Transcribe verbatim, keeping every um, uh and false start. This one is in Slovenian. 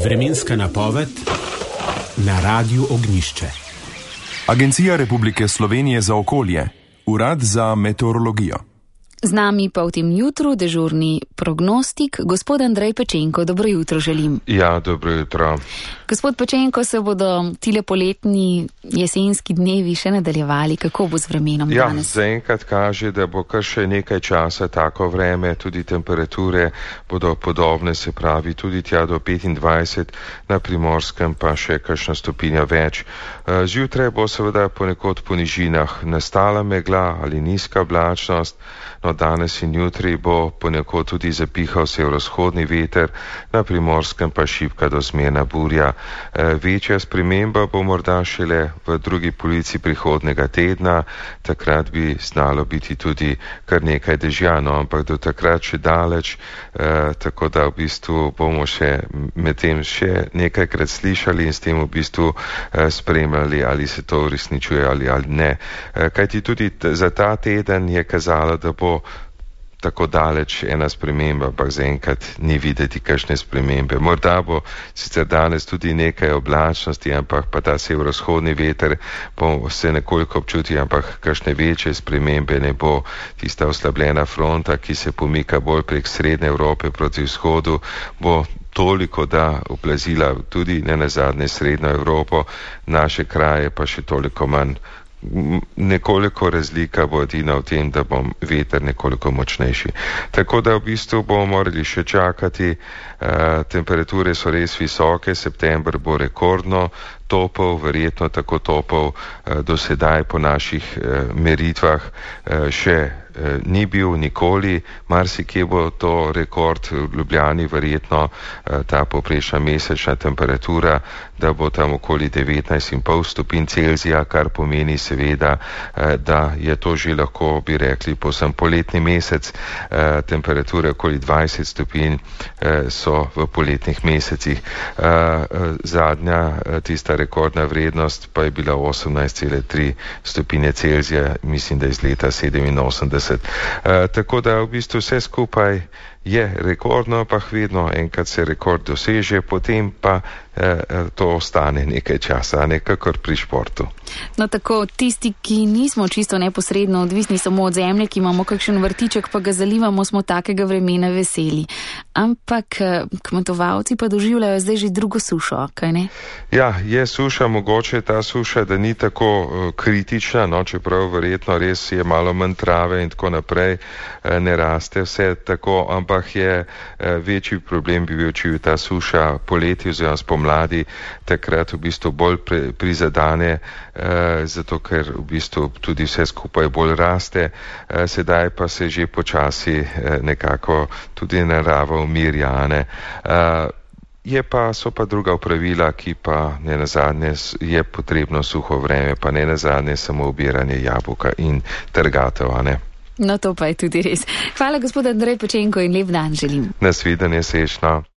Vremenska napoved na Radiu Ognjišče. Agencija Republike Slovenije za okolje, Urad za meteorologijo. Z nami pa v tem jutru dežurni prognostik, gospod Andrej Pečenko. Dobro jutro želim. Ja, dobro jutro. Gospod Pečenko, se bodo tile poletni jesenski dnevi še nadaljevali? Kako bo z vremenom ja, danes? Ja, zaenkrat kaže, da bo kar še nekaj časa tako vreme, tudi temperature bodo podobne, se pravi tudi tja do petindvajset, na Primorskem pa še kakšna stopinja več. Zjutraj bo seveda ponekod po nižinah nastala megla ali nizka oblačnost. No, danes in jutri bo ponekod tudi zapihal severovzhodni veter, na Primorskem pa šibka do zmerna burja. E, večja sprememba bo morda šele v drugi polovici prihodnega tedna, takrat bi znalo biti tudi kar nekaj dežja, no, ampak do takrat še daleč, e, tako da v bistvu bomo še medtem še nekajkrat slišali in s tem v bistvu e, spremljali, ali se to uresničuje ali, ali ne. E, kajti tudi t- za ta teden je kazalo, da bo tako daleč ena sprememba, ampak zaenkrat ni videti kakšne spremembe. Morda bo sicer danes tudi nekaj oblačnosti, ampak pa ta severovzhodni veter bo se nekoliko občuti, ampak kakšne večje spremembe ne bo. Tista oslabljena fronta, ki se pomika bolj prek srednje Evrope proti vzhodu, bo toliko, da oplazila tudi ne nazadnje srednjo Evropo, naše kraje pa še toliko manj. Nekoliko razlika bo edina v tem, da bo veter nekoliko močnejši. Tako da v bistvu bomo morali še čakati, e, temperature so res visoke, september bo rekordno topel, verjetno tako topel e, do sedaj po naših e, meritvah e, še e, ni bil nikoli, marsikje bo to rekord, v Ljubljani verjetno e, ta povprečna mesečna temperatura, da bo tam okoli devetnajst in pol stopinj Celzija, kar pomeni seveda, e, da je to že lahko, bi rekli, povsem poletni mesec, e, temperature okoli dvajset stopinj e, so v poletnih mesecih. E, e, zadnja e, tista rekordna vrednost pa je bila osemnajst cela tri stopinje Celzija, mislim, da iz leta sedeminosemdeset. E, tako da v bistvu vse skupaj je rekordno, pa vedno enkrat se rekord doseže, potem pa eh, to ostane nekaj časa, nekakor pri športu. No tako, tisti, ki nismo čisto neposredno odvisni samo od zemlje, ki imamo kakšen vrtiček, pa ga zalivamo, smo takega vremena veseli. Ampak kmetovalci pa doživljajo zdaj že drugo sušo, kaj ne? Ja, je suša, mogoče ta suša, da ni tako uh, kritična, no, čeprav verjetno res je malo manj trave in tako naprej, uh, ne raste vse tako, ampak je uh, večji problem bi bil, če je ta suša poleti oziroma spomladi, takrat v bistvu bolj pre, prizadane, uh, zato ker v bistvu tudi vse skupaj bolj raste, uh, sedaj pa se že počasi uh, nekako tudi narava umirja, ne. Uh, Je pa, so pa druga pravila, ki pa ne nazadnje je potrebno suho vreme, pa ne nazadnje samo obiranje jabolka in trgatev, a ne? No to pa je tudi res. Hvala gospod Andrej Pečenko in lep dan želim. Nasvidenje, srečno.